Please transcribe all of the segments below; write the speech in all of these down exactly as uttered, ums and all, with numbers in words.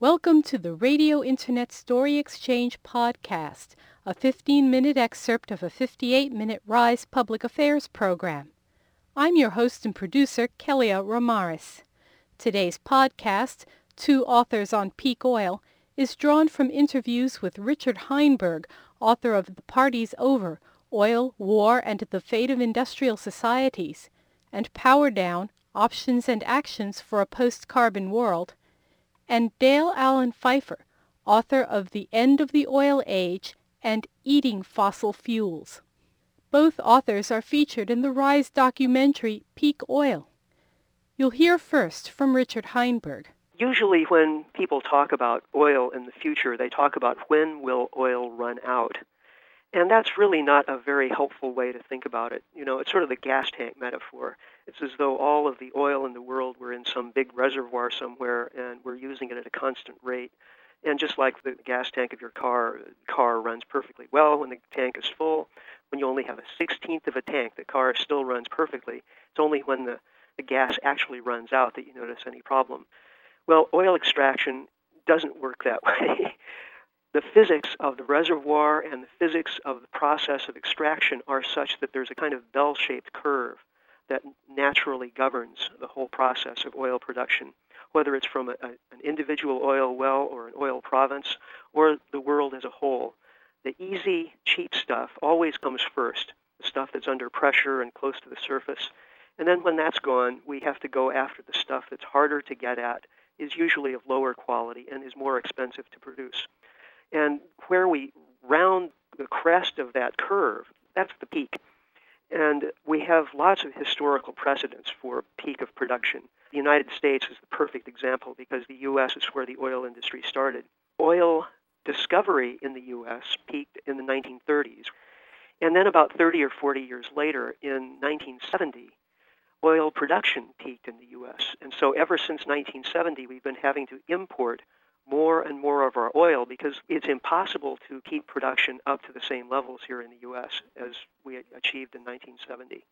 Welcome to the Radio Internet Story Exchange podcast, a fifteen-minute excerpt of a fifty-eight-minute RISE Public Affairs program. I'm your host and producer, Kelia Ramaris. Today's podcast, Two Authors on Peak Oil, is drawn from interviews with Richard Heinberg, author of The Party's Over, Oil, War, and the Fate of Industrial Societies, and Power Down, Options and Actions for a Post-Carbon World, and Dale Allen Pfeiffer, author of The End of the Oil Age and Eating Fossil Fuels. Both authors are featured in the RISE documentary Peak Oil. You'll hear first from Richard Heinberg. Usually when people talk about oil in the future, they talk about when will oil run out. And that's really not a very helpful way to think about it. You know, it's sort of the gas tank metaphor. It's as though all of the oil in the world were in some big reservoir somewhere and we're using it at a constant rate. And just like the gas tank of your car, the car runs perfectly well when the tank is full. When you only have a sixteenth of a tank, the car still runs perfectly. It's only when the, the gas actually runs out that you notice any problem. Well, oil extraction doesn't work that way. The physics of the reservoir and the physics of the process of extraction are such that there's a kind of bell-shaped curve that naturally governs the whole process of oil production, whether it's from a, a, an individual oil well or an oil province or the world as a whole. The easy, cheap stuff always comes first, the stuff that's under pressure and close to the surface. And then when that's gone, we have to go after the stuff that's harder to get at, is usually of lower quality, and is more expensive to produce. And where we round the crest of that curve, that's the peak. And we have lots of historical precedents for peak of production. The United States is the perfect example because the U S is where the oil industry started. Oil discovery in the U S peaked in the nineteen thirties. And then about thirty or forty years later, in nineteen seventy, oil production peaked in the U S. And so ever since nineteen seventy, we've been having to import more and more of our oil because it's impossible to keep production up to the same levels here in the U S as we achieved in nineteen seventy.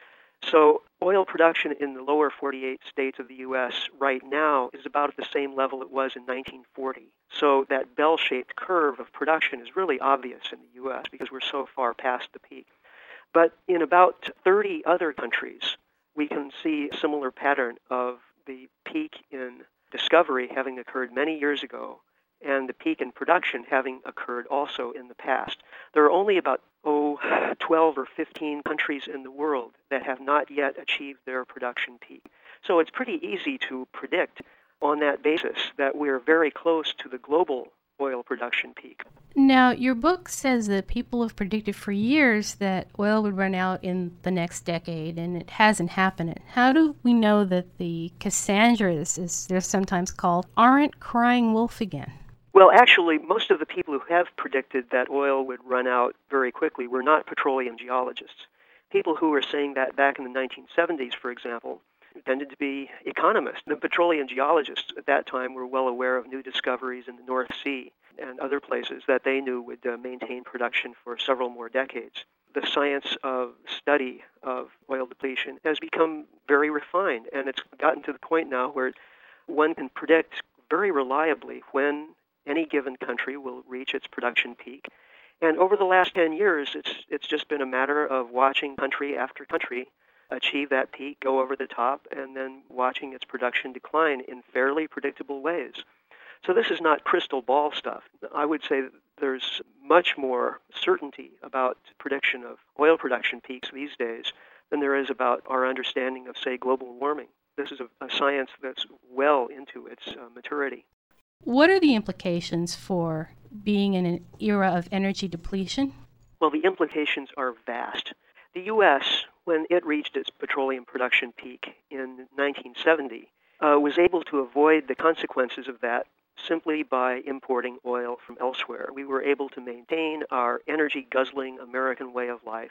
So oil production in the lower forty-eight states of the U S right now is about at the same level it was in nineteen forty. So that bell-shaped curve of production is really obvious in the U S because we're so far past the peak. But in about thirty other countries, we can see a similar pattern of the peak in discovery having occurred many years ago and the peak in production having occurred also in the past. There are only about, oh, twelve or fifteen countries in the world that have not yet achieved their production peak. So it's pretty easy to predict on that basis that we're very close to the global oil production peak. Now, your book says that people have predicted for years that oil would run out in the next decade, and it hasn't happened. How do we know that the Cassandras, as they're sometimes called, aren't crying wolf again? Well, actually, most of the people who have predicted that oil would run out very quickly were not petroleum geologists. People who were saying that back in the nineteen seventies, for example, tended to be economists. The petroleum geologists at that time were well aware of new discoveries in the North Sea and other places that they knew would uh, maintain production for several more decades. The science of study of oil depletion has become very refined, and it's gotten to the point now where one can predict very reliably when any given country will reach its production peak. And over the last ten years, it's it's just been a matter of watching country after country achieve that peak, go over the top, and then watching its production decline in fairly predictable ways. So this is not crystal ball stuff. I would say that there's much more certainty about prediction of oil production peaks these days than there is about our understanding of, say, global warming. This is a, a science that's well into its uh, maturity. What are the implications for being in an era of energy depletion? Well, the implications are vast. The U S, when it reached its petroleum production peak in nineteen seventy, uh, was able to avoid the consequences of that simply by importing oil from elsewhere. We were able to maintain our energy-guzzling American way of life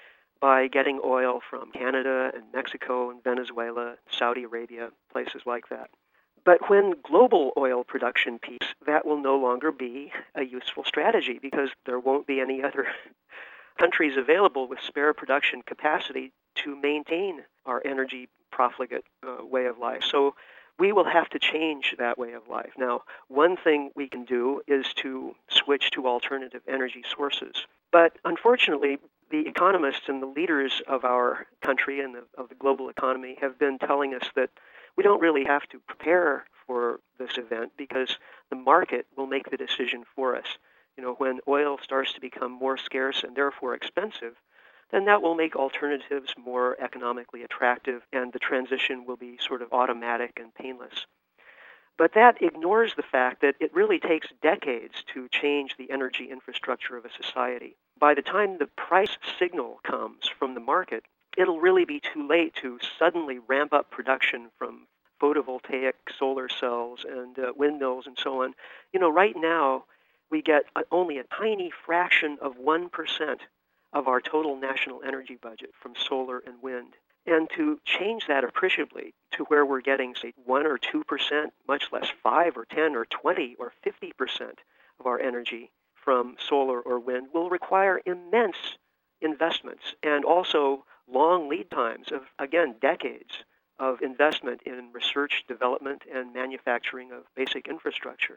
by getting oil from Canada and Mexico and Venezuela, Saudi Arabia, places like that. But when global oil production peaks, that will no longer be a useful strategy because there won't be any other countries available with spare production capacity to maintain our energy profligate uh, way of life. So we will have to change that way of life. Now, one thing we can do is to switch to alternative energy sources. But unfortunately, the economists and the leaders of our country and the, of the global economy have been telling us that we don't really have to prepare for this event because the market will make the decision for us. You know, when oil starts to become more scarce and therefore expensive, then that will make alternatives more economically attractive, and the transition will be sort of automatic and painless. But that ignores the fact that it really takes decades to change the energy infrastructure of a society. By the time the price signal comes from the market, it'll really be too late to suddenly ramp up production from photovoltaic solar cells and uh, windmills and so on. You know, right now, we get only a tiny fraction of one percent of our total national energy budget from solar and wind. And to change that appreciably to where we're getting, say, one or two percent, much less five or ten or twenty or fifty percent of our energy from solar or wind will require immense investments and also long lead times of, again, decades of investment in research, development, and manufacturing of basic infrastructure.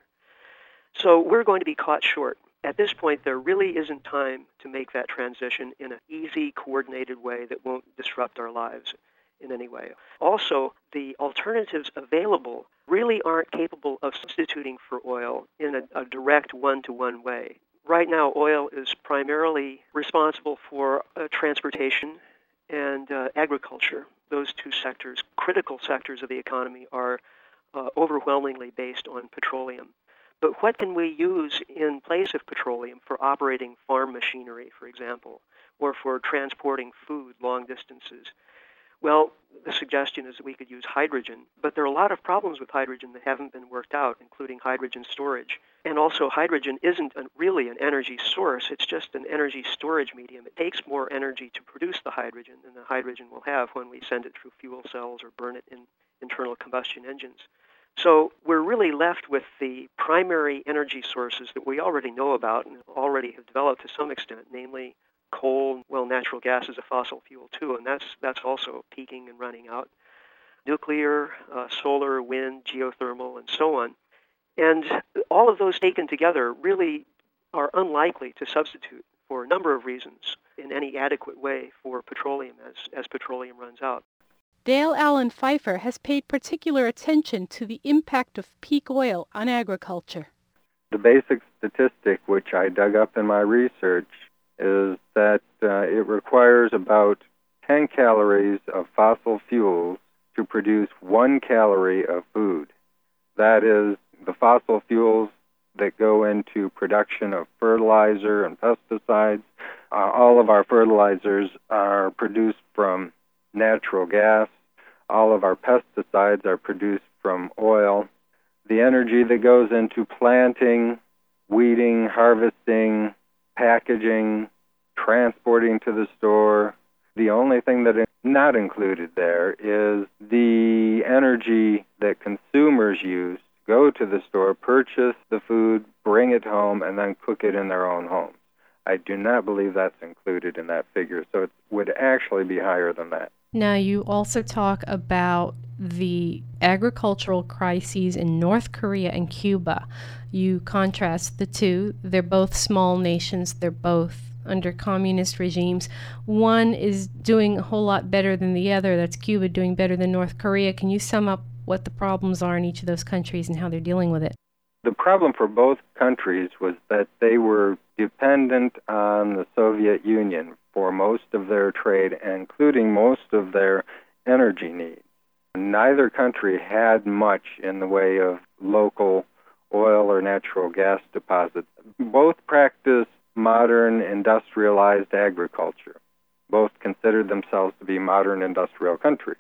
So we're going to be caught short. At this point, there really isn't time to make that transition in an easy, coordinated way that won't disrupt our lives in any way. Also, the alternatives available really aren't capable of substituting for oil in a, a direct one-to-one way. Right now, oil is primarily responsible for uh, transportation and uh, agriculture. Those two sectors, critical sectors of the economy, are uh, overwhelmingly based on petroleum. But what can we use in place of petroleum for operating farm machinery, for example, or for transporting food long distances? Well, the suggestion is that we could use hydrogen, but there are a lot of problems with hydrogen that haven't been worked out, including hydrogen storage. And also, hydrogen isn't a, really an energy source, it's just an energy storage medium. It takes more energy to produce the hydrogen than the hydrogen will have when we send it through fuel cells or burn it in internal combustion engines. So we're really left with the primary energy sources that we already know about and already have developed to some extent, namely coal. Well, natural gas is a fossil fuel too, and that's that's also peaking and running out. Nuclear, uh, solar, wind, geothermal, and so on. And all of those taken together really are unlikely to substitute for a number of reasons in any adequate way for petroleum as, as petroleum runs out. Dale Allen Pfeiffer has paid particular attention to the impact of peak oil on agriculture. The basic statistic, which I dug up in my research, is that uh, it requires about ten calories of fossil fuels to produce one calorie of food. That is, the fossil fuels that go into production of fertilizer and pesticides. Uh, all of our fertilizers are produced from natural gas. All of our pesticides are produced from oil. The energy that goes into planting, weeding, harvesting, packaging, transporting to the store, the only thing that is not included there is the energy that consumers use to go to the store, purchase the food, bring it home, and then cook it in their own homes. I do not believe that's included in that figure, so it would actually be higher than that. Now, you also talk about the agricultural crises in North Korea and Cuba. You contrast the two. They're both small nations. They're both under communist regimes. One is doing a whole lot better than the other. That's Cuba doing better than North Korea. Can you sum up what the problems are in each of those countries and how they're dealing with it? The problem for both countries was that they were dependent on the Soviet Union for most of their trade, including most of their energy needs. Neither country had much in the way of local oil or natural gas deposits. Both practiced modern industrialized agriculture. Both considered themselves to be modern industrial countries.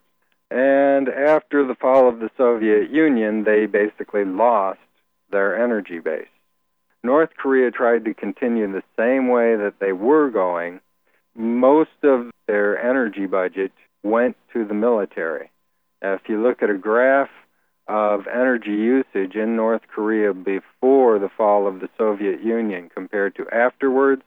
And after the fall of the Soviet Union, they basically lost their energy base. North Korea tried to continue the same way that they were going. Most of their energy budget went to the military. If you look at a graph of energy usage in North Korea before the fall of the Soviet Union compared to afterwards,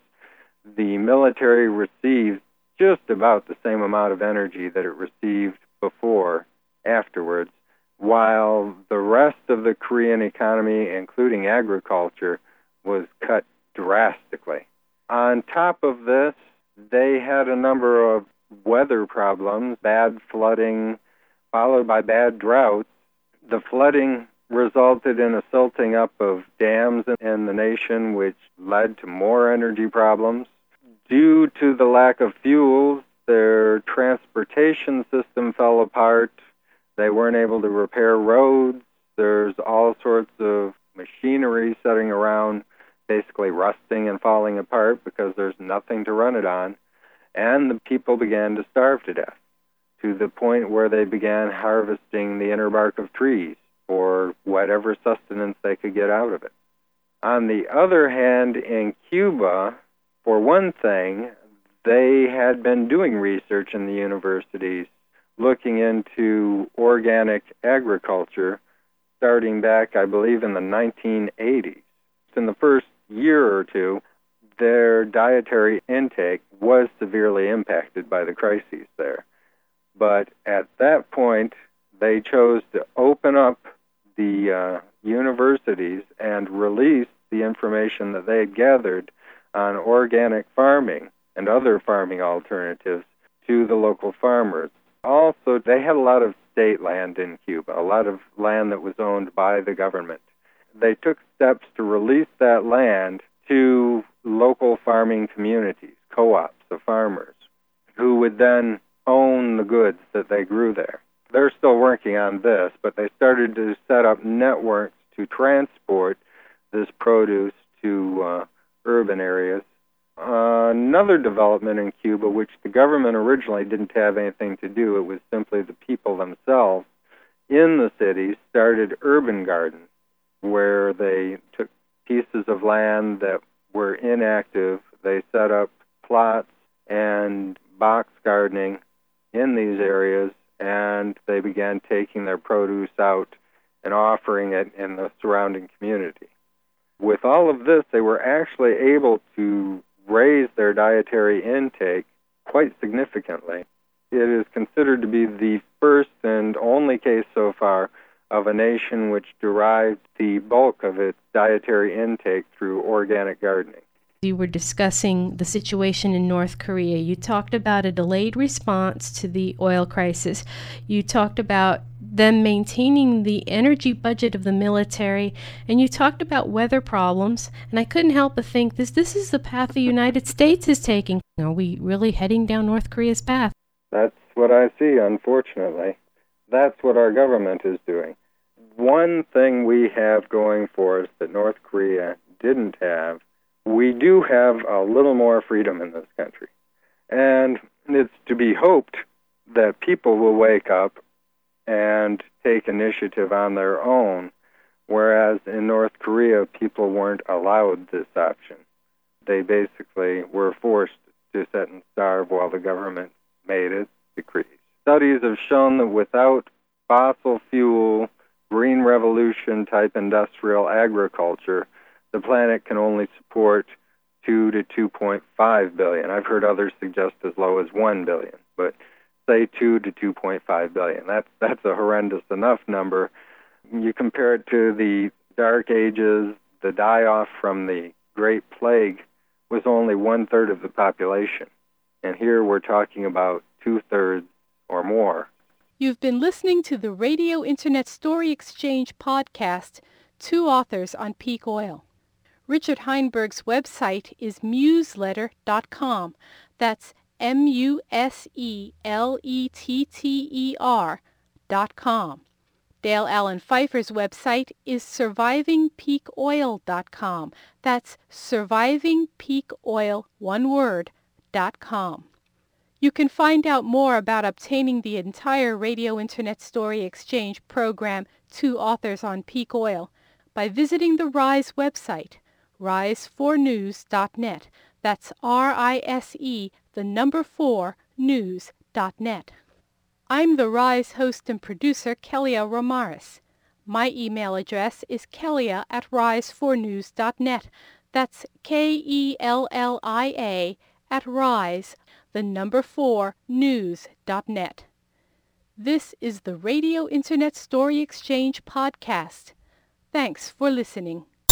the military received just about the same amount of energy that it received before afterwards. while the rest of the Korean economy, including agriculture, was cut drastically. On top of this, they had a number of weather problems, bad flooding, followed by bad droughts. The flooding resulted in a silting up of dams in the nation, which led to more energy problems. Due to the lack of fuels, their transportation system fell apart. They weren't able to repair roads. There's all sorts of machinery sitting around, basically rusting and falling apart because there's nothing to run it on. And the people began to starve to death, to the point where they began harvesting the inner bark of trees for whatever sustenance they could get out of it. On the other hand, in Cuba, for one thing, they had been doing research in the universities looking into organic agriculture starting back, I believe, in the nineteen eighties. In the first year or two, their dietary intake was severely impacted by the crises there. But at that point, they chose to open up the uh, universities and release the information that they had gathered on organic farming and other farming alternatives to the local farmers. Also, they had a lot of state land in Cuba, a lot of land that was owned by the government. They took steps to release that land to local farming communities, co-ops of farmers, who would then own the goods that they grew there. They're still working on this, but they started to set up networks to transport this produce to uh, urban areas. Uh, another development in Cuba, which the government originally didn't have anything to do, it was simply the people themselves in the cities, started urban gardens, where they took pieces of land that were inactive, they set up plots and box gardening in these areas, and they began taking their produce out and offering it in the surrounding community. With all of this, they were actually able to raise their dietary intake quite significantly. It is considered to be the first and only case so far of a nation which derived the bulk of its dietary intake through organic gardening. You were discussing the situation in North Korea. You talked about a delayed response to the oil crisis. You talked about them maintaining the energy budget of the military, and you talked about weather problems, and I couldn't help but think this this is the path the United States is taking. Are we really heading down North Korea's path? That's what I see, unfortunately. That's what our government is doing. One thing we have going for us that North Korea didn't have, we do have a little more freedom in this country. And it's to be hoped that people will wake up and take initiative on their own, whereas in North Korea, people weren't allowed this option. They basically were forced to sit and starve while the government made its decrees. Studies have shown that without fossil fuel, green revolution type industrial agriculture, the planet can only support two to two point five billion. I've heard others suggest as low as one billion, but say two to two point five billion. That's that's a horrendous enough number. You compare it to the Dark Ages, the die-off from the Great Plague was only one-third of the population. And here we're talking about two-thirds or more. You've been listening to the Radio Internet Story Exchange podcast, Two Authors on Peak Oil. Richard Heinberg's website is museletter dot com. That's M U S E L E T T E R dot com. Dale Allen Pfeiffer's website is surviving peak oil dot com. That's surviving peak oil, one word, dot com. You can find out more about obtaining the entire Radio Internet Story Exchange program, Two Authors on Peak Oil, by visiting the RISE website, rise four news dot net. That's R I S E, the number four, news dot net. I'm the RISE host and producer, Kelia Romaris. My email address is kelia at rise four news dot net. That's K E L L I A at rise, the number four, news dot net. This is the Radio Internet Story Exchange podcast. Thanks for listening.